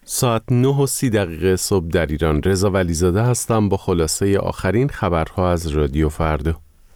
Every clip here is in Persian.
ساعت 9:30 صبح در ایران. رضا ولیزاده هستم با خلاصه آخرین خبرها از رادیو فردا.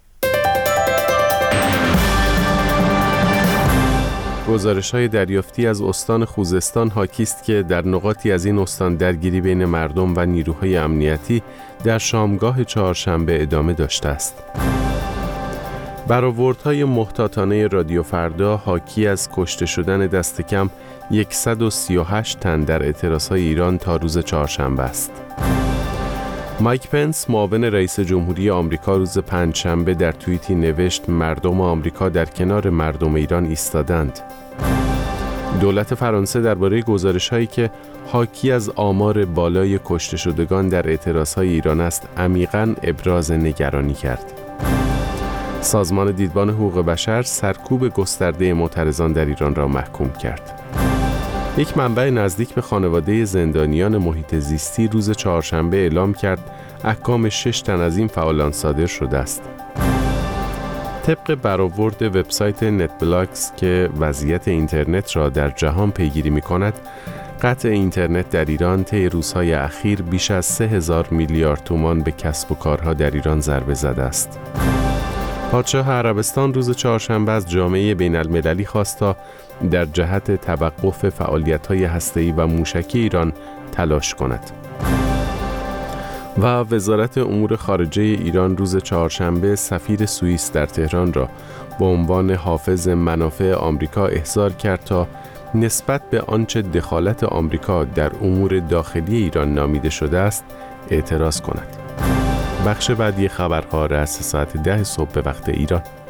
گزارش‌های دریافتی از استان خوزستان حاکی است که در نقاطی از این استان درگیری بین مردم و نیروهای امنیتی در شامگاه چهارشنبه ادامه داشته است. برآوردهای محتاطانه رادیو فردا حاکی از کشته شدن دست کم 138 تن در اعتراضهای ایران تا روز چهارشنبه است. مایک پنس معاون رئیس جمهوری آمریکا روز پنجشنبه در توییتی نوشت مردم آمریکا در کنار مردم ایران ایستادند. دولت فرانسه درباره گزارش‌هایی که حاکی از آمار بالای کشته شدگان در اعتراضهای ایران است عمیقاً ابراز نگرانی کرد. سازمان دیدبان حقوق بشر سرکوب گسترده معترضان در ایران را محکوم کرد. یک منبع نزدیک به خانواده زندانیان محیط زیستی روز چهارشنبه اعلام کرد احکام 6 تن از این فعالان صادر شده است. طبق برآورد وبسایت نت بلاکس که وضعیت اینترنت را در جهان پیگیری می‌کند، قطع اینترنت در ایران طی روزهای اخیر بیش از 3000 میلیارد تومان به کسب و کارها در ایران ضربه زده است. پادشاه عربستان روز چهارشنبه از جامعه بین المللی خواست تا در جهت توقف فعالیت‌های هسته‌ای و موشکی ایران تلاش کند. و وزارت امور خارجه ایران روز چهارشنبه سفیر سوئیس در تهران را به عنوان حافظ منافع آمریکا احضار کرد تا نسبت به آنچه دخالت آمریکا در امور داخلی ایران نامیده شده است اعتراض کند. بخش بعدی خبرها رأس ساعت 10 صبح به وقت ایران.